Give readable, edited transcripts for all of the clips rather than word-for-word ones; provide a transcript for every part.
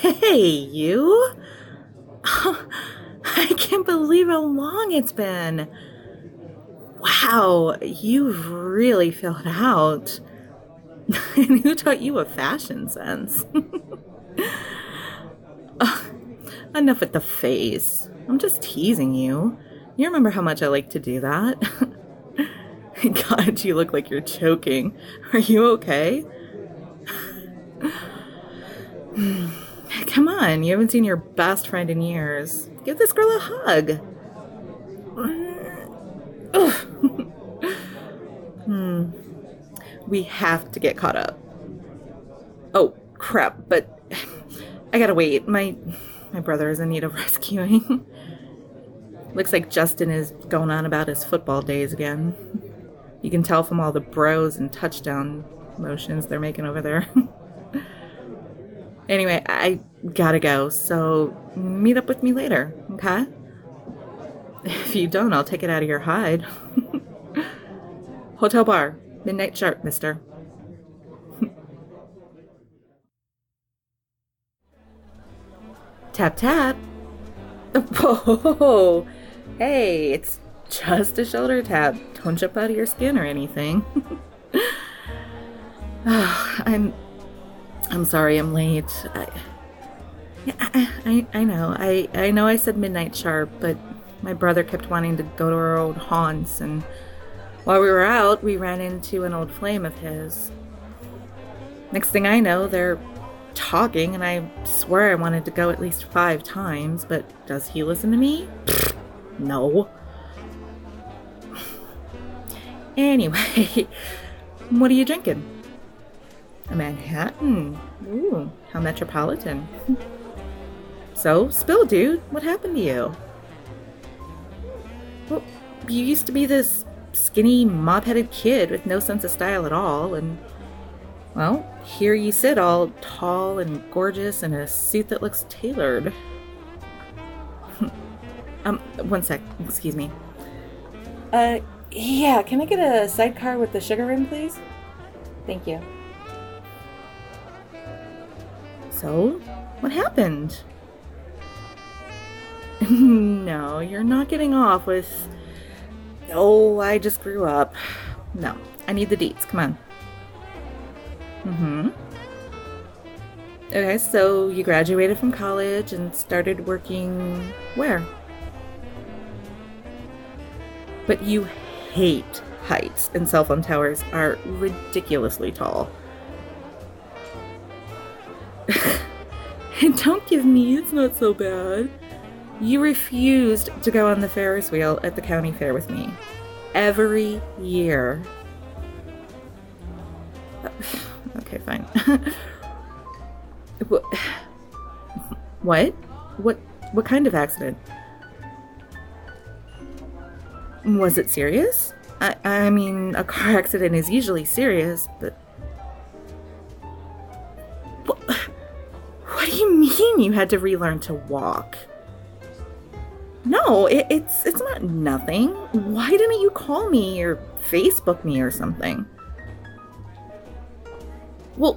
Hey, you! I can't believe how long it's been. Wow, you've really filled out. And who taught you a fashion sense? Enough with the face. I'm just teasing you. You remember how much I like to do that? God, you look like you're choking. Are you okay? Come on, you haven't seen your best friend in years. Give this girl a hug. We have to get caught up. Oh, crap, but I gotta wait. My brother is in need of rescuing. Looks like Justin is going on about his football days again. You can tell from all the bros and touchdown motions they're making over there. Anyway, I gotta go, so meet up with me later, okay? If you don't, I'll take it out of your hide. Hotel bar, midnight sharp, mister. Tap tap. Whoa! Hey, it's just a shoulder tap. Don't jump out of your skin or anything. Oh, I'm sorry I'm late. I know. I know I said midnight sharp, but my brother kept wanting to go to our old haunts, and while we were out, we ran into an old flame of his. Next thing I know, they're talking, and I swear I wanted to go at least 5 times, but does he listen to me? No. Anyway, what are you drinking? A Manhattan. Ooh, how metropolitan. So, spill, dude. What happened to you? Well, you used to be this skinny, mop-headed kid with no sense of style at all, and, well, here you sit all tall and gorgeous in a suit that looks tailored. One sec. Excuse me. Yeah, can I get a sidecar with the sugar rim, please? Thank you. So, what happened? No, you're not getting off with, oh, I just grew up. No, I need the deets. Come on. Mm-hmm. Okay, so you graduated from college and started working where? But you hate heights, and cell phone towers are ridiculously tall. And don't give me, it's not so bad. You refused to go on the Ferris wheel at the county fair with me. Every year. Okay, fine. What? What kind of accident? Was it serious? I mean, a car accident is usually serious, but... What do you mean you had to relearn to walk? No, it's not nothing. Why didn't you call me or Facebook me or something? Well,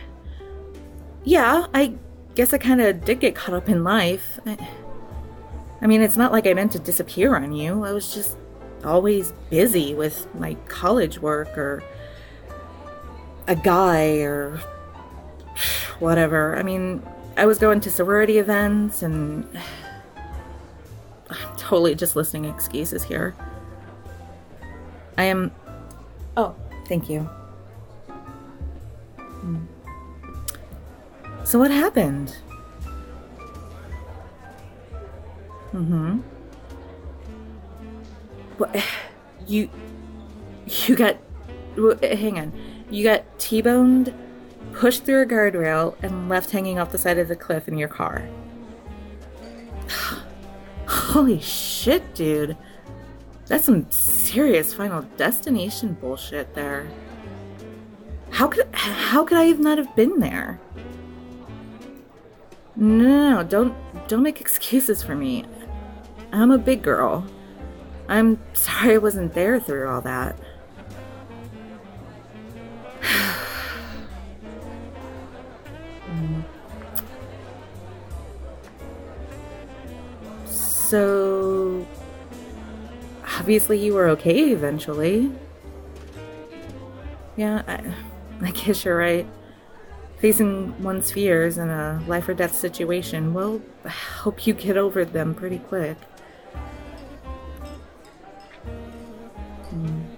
yeah, I guess I kind of did get caught up in life. I mean, it's not like I meant to disappear on you. I was just always busy with my college work or a guy or whatever. I mean, I was going to sorority events and I'm totally just listing excuses here. I am... Oh, thank you. So what happened? Mm-hmm. What? You got... Hang on. You got T-boned, pushed through a guardrail, and left hanging off the side of the cliff in your car. Holy shit, dude. That's some serious Final Destination bullshit there. How could I have not have been there? No, don't make excuses for me. I'm a big girl. I'm sorry I wasn't there through all that. So, obviously you were okay eventually. Yeah, I guess you're right. Facing one's fears in a life or death situation will help you get over them pretty quick. Mm.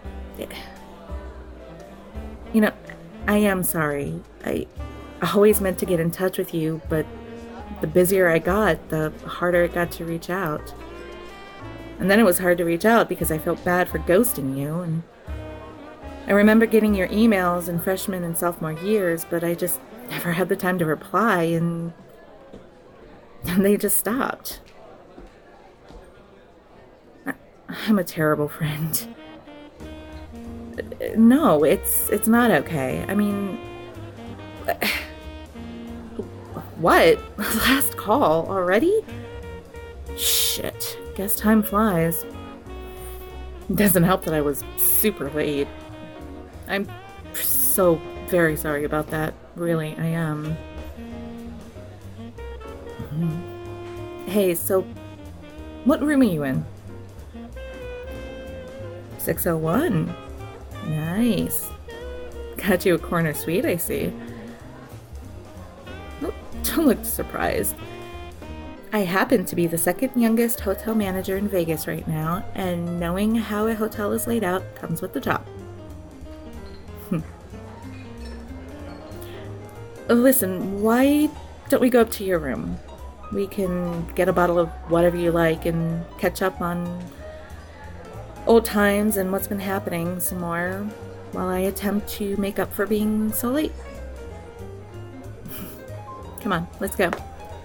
You know, I am sorry. I always meant to get in touch with you, but the busier I got, the harder it got to reach out. And then it was hard to reach out because I felt bad for ghosting you. And I remember getting your emails in freshman and sophomore years, but I just never had the time to reply, and they just stopped. I'm a terrible friend. No, it's not okay. I mean, what? Last call already? Shit. Guess time flies. It doesn't help that I was super late. I'm so very sorry about that. Really, I am. Hey, so what room are you in? 601. Nice. Got you a corner suite, I see. Oh, don't look surprised. I happen to be the second youngest hotel manager in Vegas right now, and knowing how a hotel is laid out comes with the job. Listen, why don't we go up to your room? We can get a bottle of whatever you like and catch up on old times and what's been happening some more while I attempt to make up for being so late. Come on, let's go.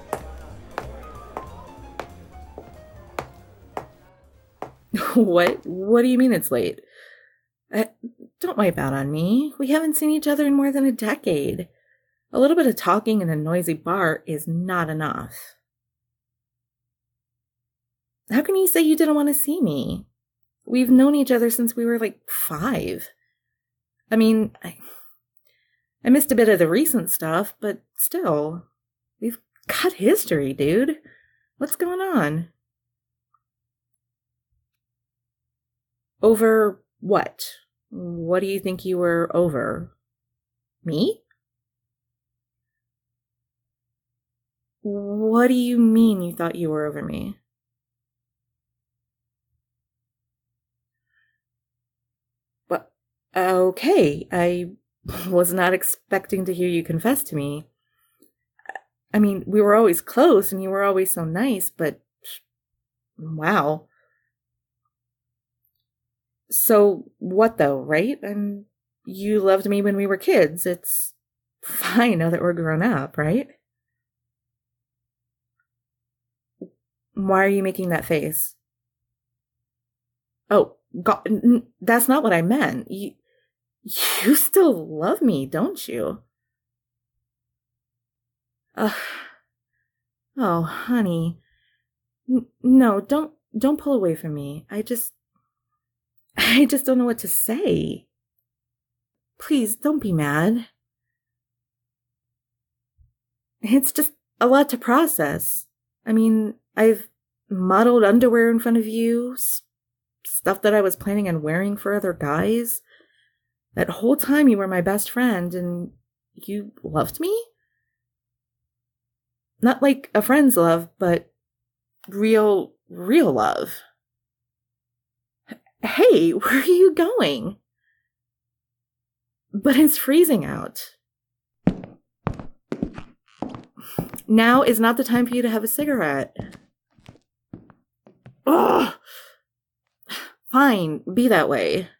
What do you mean it's late? Don't wipe out on me. We haven't seen each other in more than a decade. A little bit of talking in a noisy bar is not enough. How can you say you didn't want to see me? We've known each other since we were like 5. I mean, I missed a bit of the recent stuff, but still, we've got history, dude. What's going on? Over what? What do you think you were over? Me? What do you mean you thought you were over me? But, okay, I was not expecting to hear you confess to me. I mean, we were always close and you were always so nice, but wow. So what though, right? And you loved me when we were kids. It's fine now that we're grown up, right? Why are you making that face? Oh, God, that's not what I meant. You still love me, don't you? Ugh. Oh, honey. No, don't pull away from me. I just don't know what to say. Please, don't be mad. It's just a lot to process. I mean, I've modeled underwear in front of you, stuff that I was planning on wearing for other guys. That whole time you were my best friend and you loved me? Not like a friend's love, but real love. Hey, where are you going? But it's freezing out. Now is not the time for you to have a cigarette. Ugh. Fine, be that way.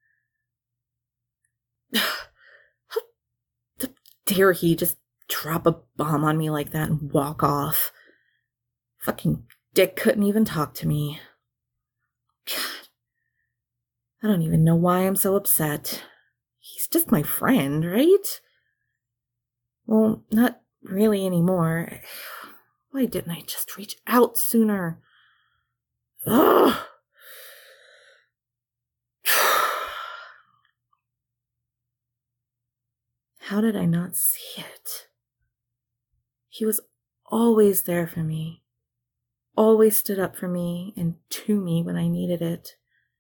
How dare he just drop a bomb on me like that and walk off? Fucking dick couldn't even talk to me. God. I don't even know why I'm so upset. He's just my friend, right? Well, not really anymore. Why didn't I just reach out sooner? Ugh. How did I not see it? He was always there for me. always stood up for me and to me when I needed it.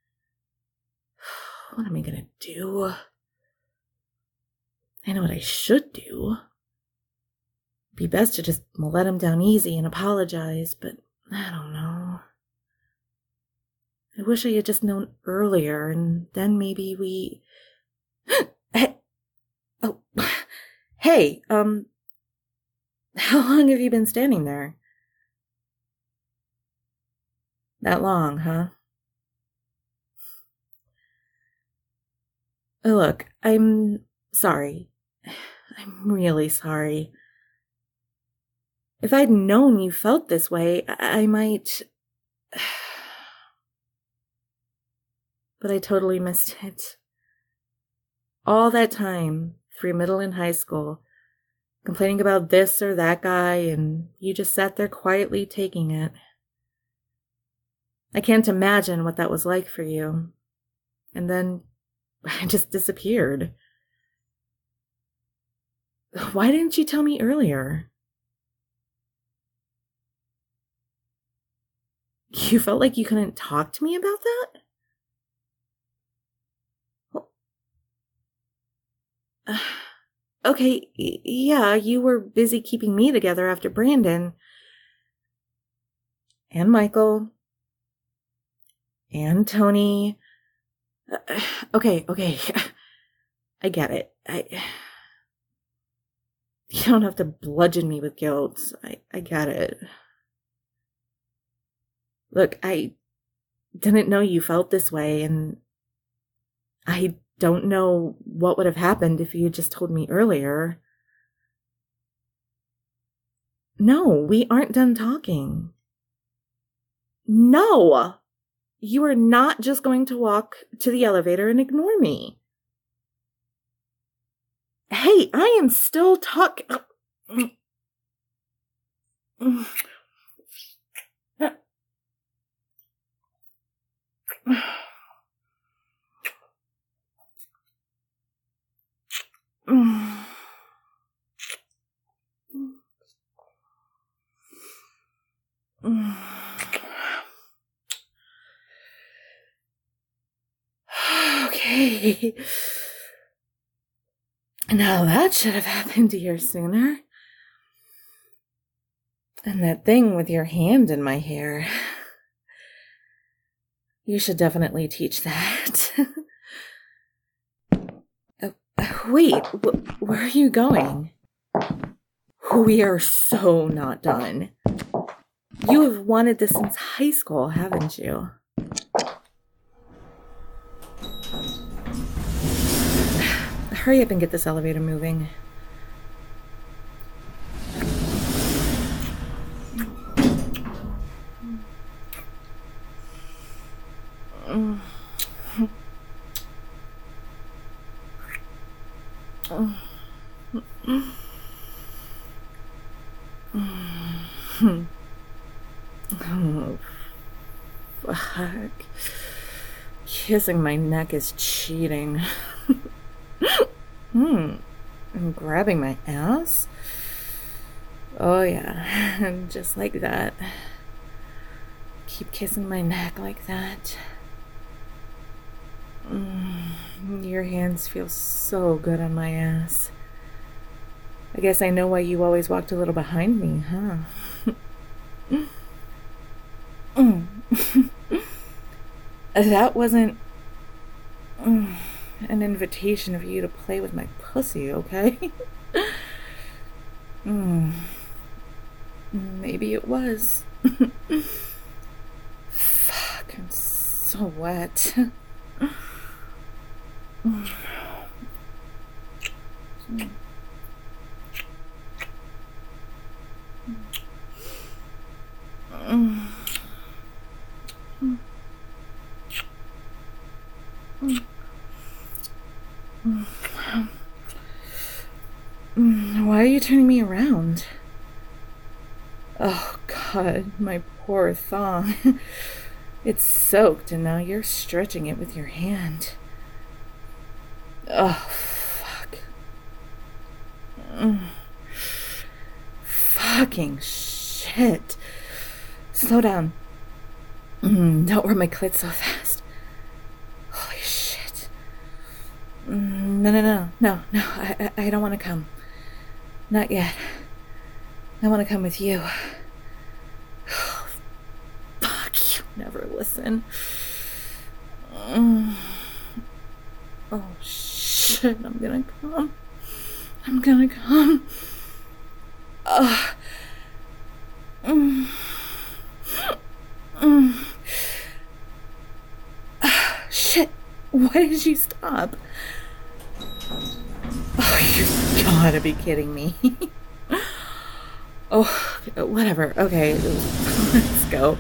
What am I gonna do? I know what I should do. It'd be best to just let him down easy and apologize, but I don't know. I wish I had just known earlier, and then maybe we... Hey, how long have you been standing there? That long, huh? Look, I'm sorry. I'm really sorry. If I'd known you felt this way, I might... But I totally missed it. All that time, through middle and high school, complaining about this or that guy, and you just sat there quietly taking it. I can't imagine what that was like for you. And then I just disappeared. Why didn't you tell me earlier? You felt like you couldn't talk to me about that? Okay, yeah, you were busy keeping me together after Brandon. And Michael. And Tony. Okay. I get it. You don't have to bludgeon me with guilt. I get it. Look, I didn't know you felt this way, and I don't know what would have happened if you had just told me earlier. No, we aren't done talking. No! You are not just going to walk to the elevator and ignore me. Hey, I am still talking. Okay. Now that should have happened a year sooner. And that thing with your hand in my hair. You should definitely teach that. Wait, where are you going? We are so not done. You have wanted this since high school, haven't you? Hurry up and get this elevator moving. Oh, fuck. Kissing my neck is cheating. And grabbing my ass? Oh yeah, and just like that. Keep kissing my neck like that. Your hands feel so good on my ass. I guess I know why you always walked a little behind me, huh? That wasn't an invitation for you to play with my pussy, okay? Maybe it was. Fuck, I'm so wet. Why are you turning me around? Oh God, my poor thong. It's soaked and now you're stretching it with your hand. Oh, fuck. Fucking shit. It's slow down. Don't rub my clit so fast. Holy shit. No. I don't want to come. Not yet. I want to come with you. Fuck, you never listen. Oh shit, I'm gonna come. Shit, why did you stop? Oh, you gotta be kidding me. Oh, whatever. Okay, let's go.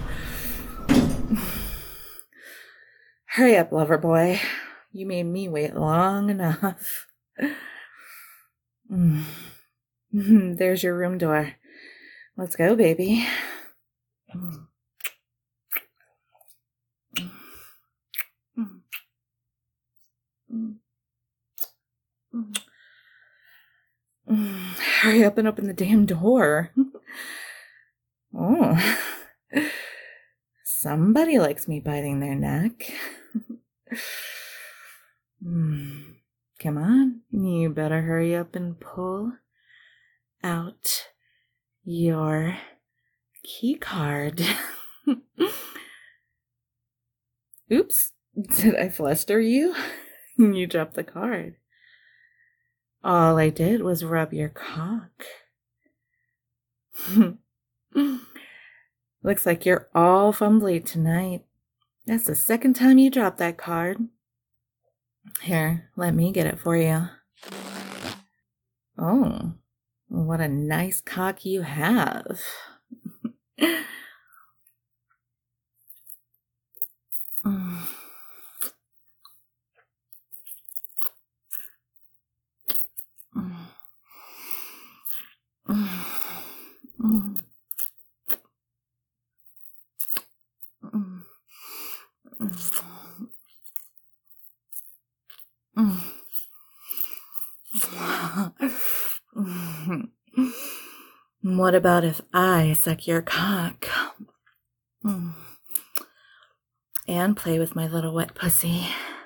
Hurry up, lover boy. You made me wait long enough. There's your room door. Let's go, baby. Hurry up and open the damn door. Oh. Somebody likes me biting their neck. Come on, you better hurry up and pull out your key card. Oops, did I fluster you? You dropped the card. All I did was rub your cock. Looks like you're all fumbly tonight. That's the second time you dropped that card. Here, let me get it for you. Oh, what a nice cock you have. What about if I suck your cock? And play with my little wet pussy?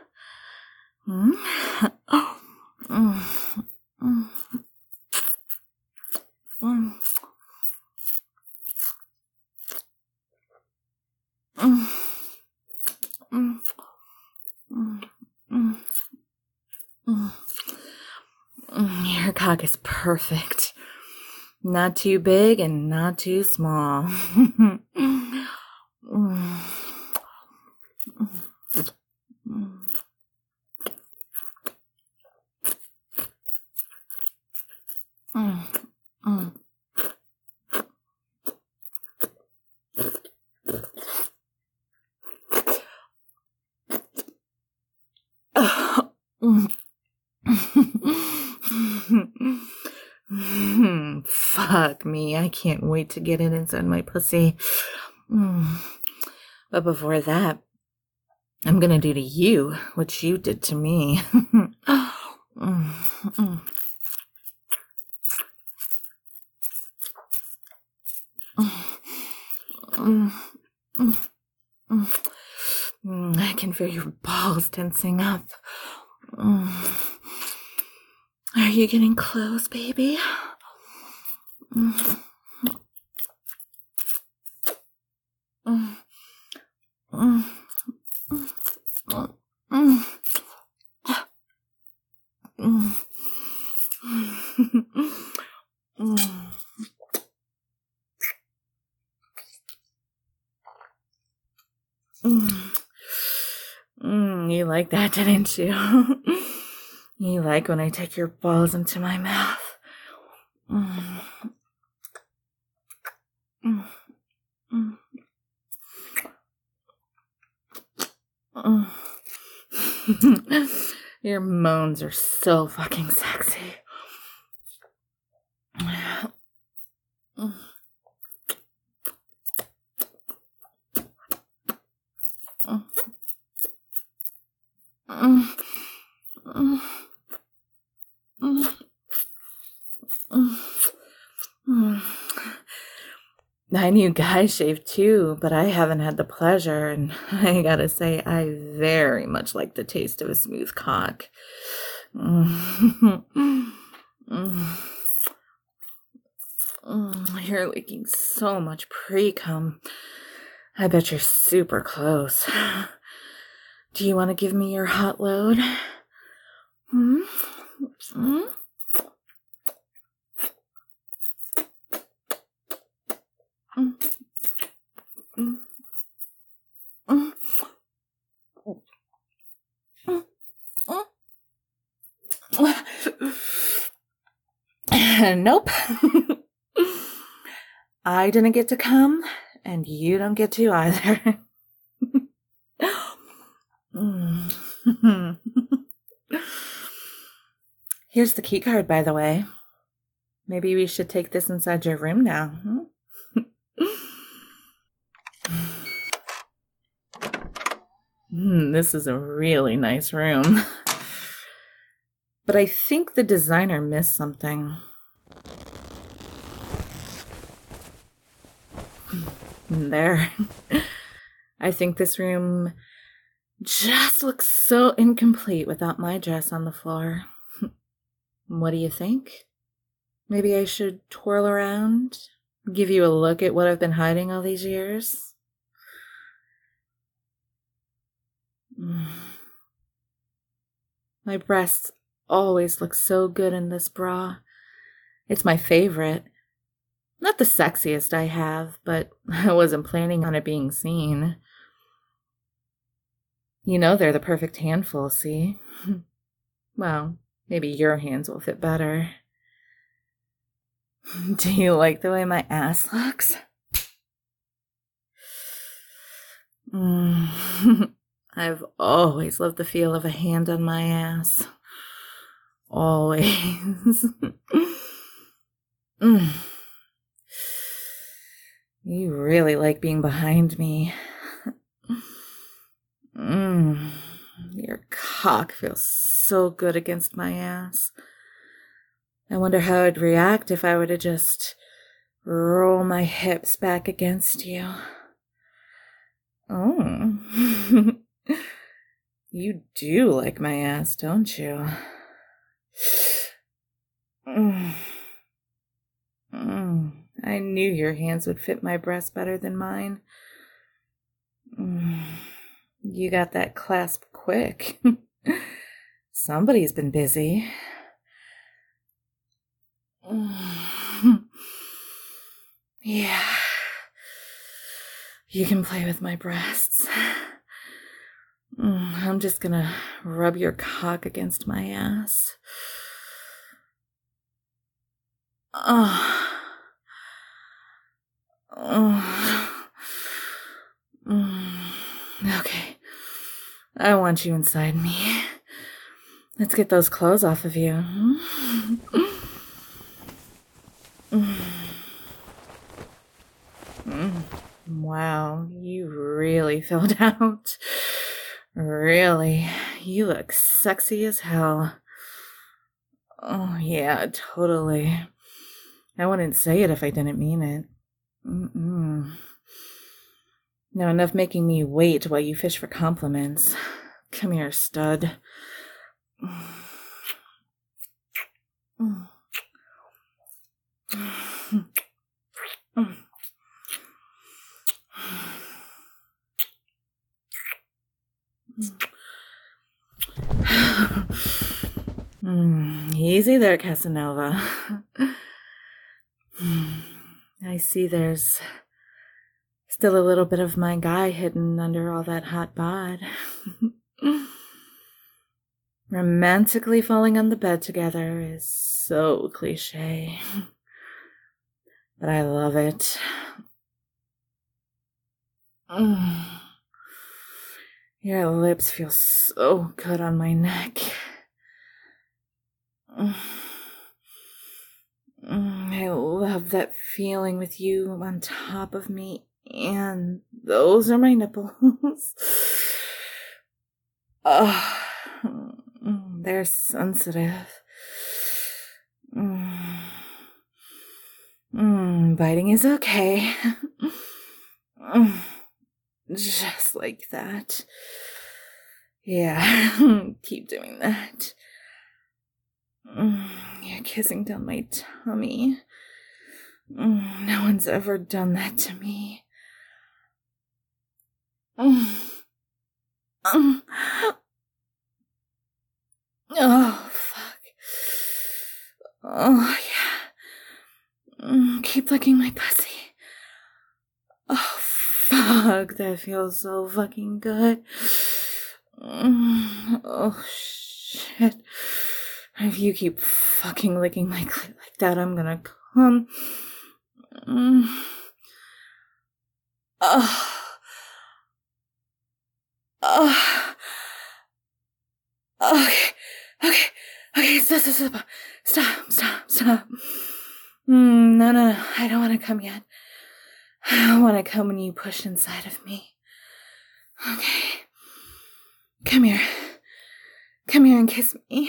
Your cock is perfect. Not too big and not too small. Fuck me, I can't wait to get it inside my pussy. But before that, I'm gonna do to you what you did to me. I can feel your balls tensing up. Are you getting close, baby? You like that, didn't you? You like when I take your balls into my mouth. Your moans are so fucking sexy. I knew guys shave too, but I haven't had the pleasure, and I gotta say, I very much like the taste of a smooth cock. You're leaking so much pre-cum. I bet you're super close. Do you want to give me your hot load? Hmm? Hmm? Nope. I didn't get to come, and you don't get to either. Here's the key card, by the way. Maybe we should take this inside your room now. This is a really nice room. But I think the designer missed something. There. I think this room just looks so incomplete without my dress on the floor. What do you think? Maybe I should twirl around, give you a look at what I've been hiding all these years? My breasts always look so good in this bra. It's my favorite. Not the sexiest I have, but I wasn't planning on it being seen. You know they're the perfect handful, see? Well, maybe your hands will fit better. Do you like the way my ass looks? I've always loved the feel of a hand on my ass. Always. You really like being behind me. Your cock feels so good against my ass. I wonder how I'd react if I were to just roll my hips back against you. Oh. You do like my ass, don't you? I knew your hands would fit my breast better than mine. You got that clasp quick. Somebody's been busy. Yeah. You can play with my breasts. I'm just gonna rub your cock against my ass. Okay. I want you inside me. Let's get those clothes off of you. Wow, you really filled out. Really, you look sexy as hell. Oh, yeah, totally. I wouldn't say it if I didn't mean it. Now, enough making me wait while you fish for compliments. Come here, stud. Easy there, Casanova. I see there's still a little bit of my guy hidden under all that hot bod. Romantically falling on the bed together is so cliche. But I love it. Your lips feel so good on my neck. I love that feeling with you on top of me, and those are my nipples. Oh, they're sensitive. Biting is okay. Just like that. Yeah, keep doing that. You're kissing down my tummy. No one's ever done that to me. Oh, fuck. Oh, yeah. Keep licking my pussy. Oh, fuck. That feels so fucking good. Oh, shit. If you keep fucking licking my clit like that, I'm gonna come. Oh. Oh. Okay, stop. No, I don't want to come yet. I want to come when you push inside of me. Okay. Come here and kiss me.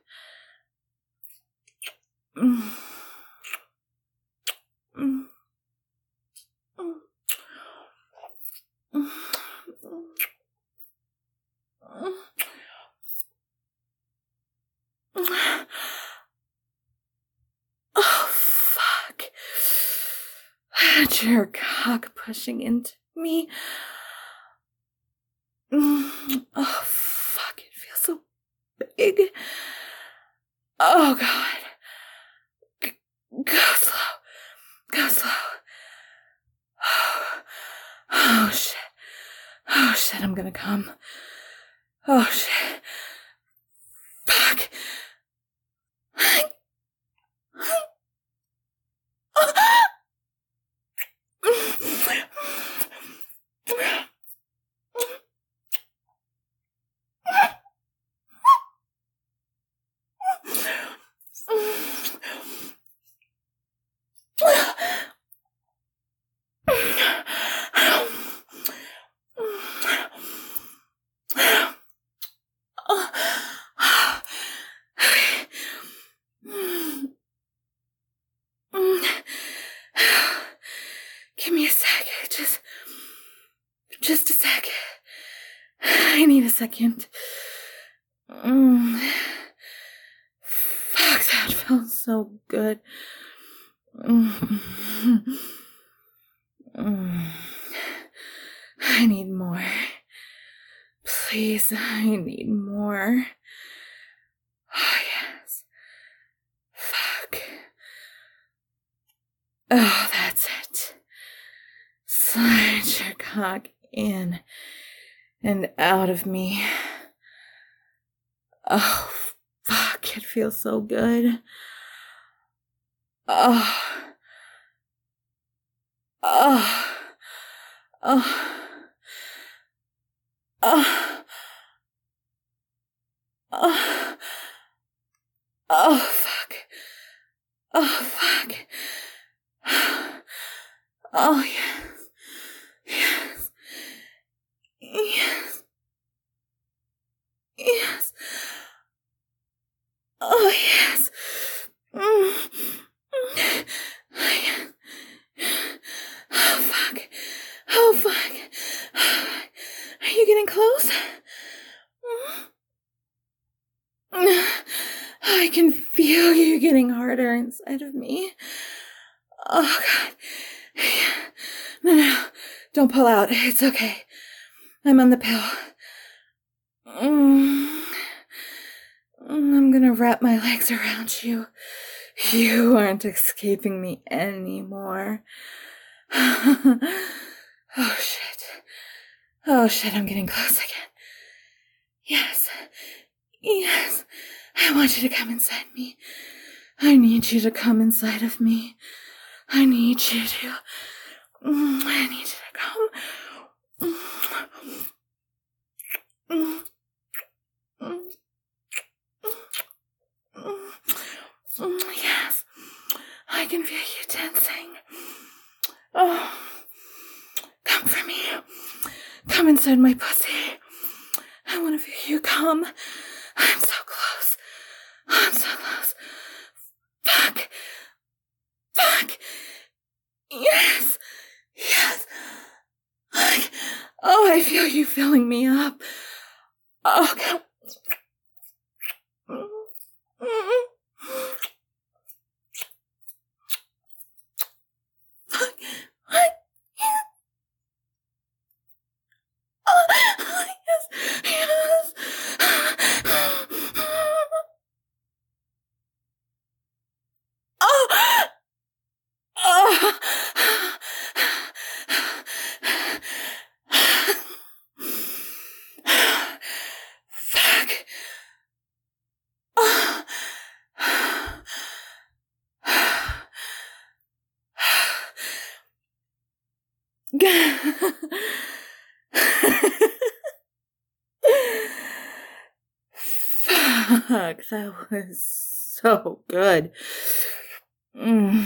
Oh, fuck. Your cock pushing into me. Oh, fuck. It feels so big. Oh, God. Go slow. Oh, shit. I'm gonna come. Oh, shit. Fuck. Give me a sec. Just a sec. I need a second. Fuck, that felt so good. I need more. Please, I need more. Oh, yes. Fuck. Oh, that's it. Slide your cock in and out of me. Oh, fuck, it feels so good. Oh. Fuck. Oh, fuck. Oh, yes. Oh, yes. Oh, fuck. Are you getting close? I can feel you getting harder inside of me. Oh, God. No. Don't pull out. It's okay. I'm on the pill. I'm gonna wrap my legs around you. You aren't escaping me anymore. Oh, shit, I'm getting close again. Yes. I want you to come inside me. I need you to come inside of me. I need you to come. Yes. I can feel you tensing. Oh. Come for me. Come inside my pussy. I want to feel you come. I'm so close. Fuck. you filling me up? Oh, God. What? Oh, yes, yes. Oh, oh. Fuck. Oh. Fuck, that was so good. Mm.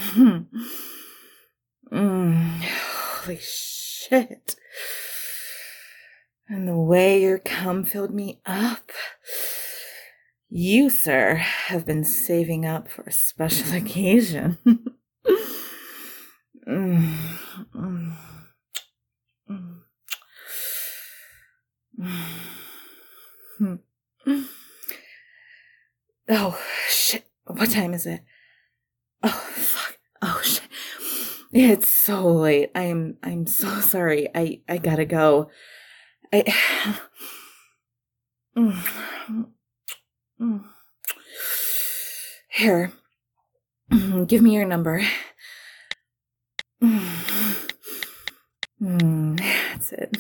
Holy shit. And the way your cum filled me up. You, sir, have been saving up for a special occasion. Mm. Mm. Mm. Oh, shit. What time is it? Oh, fuck. Oh, shit. It's so late. I'm so sorry. I gotta go. Here. Give me your number. That's it.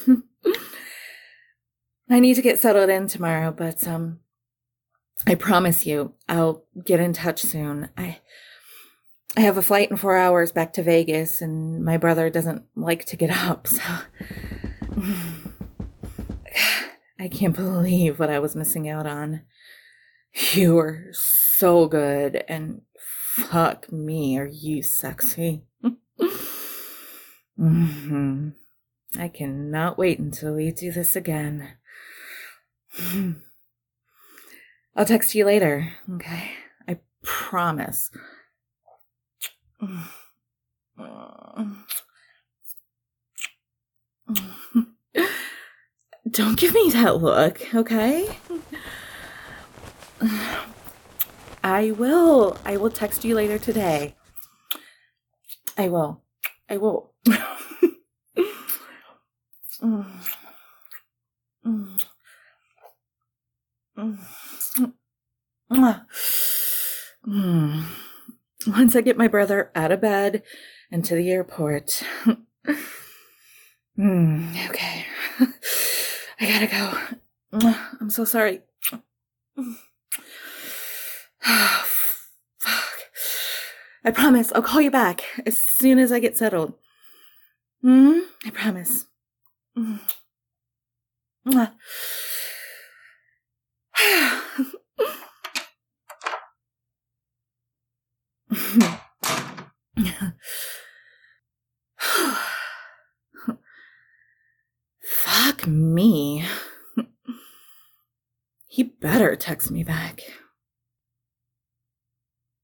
I need to get settled in tomorrow, but I promise you I'll get in touch soon. I have a flight in 4 hours back to Vegas, and my brother doesn't like to get up, so I can't believe what I was missing out on. You were so good, and fuck me, are you sexy? I cannot wait until we do this again. I'll text you later, okay? I promise. Don't give me that look, okay? I will. I will text you later today. I will. Once I get my brother out of bed and to the airport. Okay. I gotta go. I'm so sorry. Oh, fuck. I promise I'll call you back as soon as I get settled. I promise. Fuck me. He better text me back.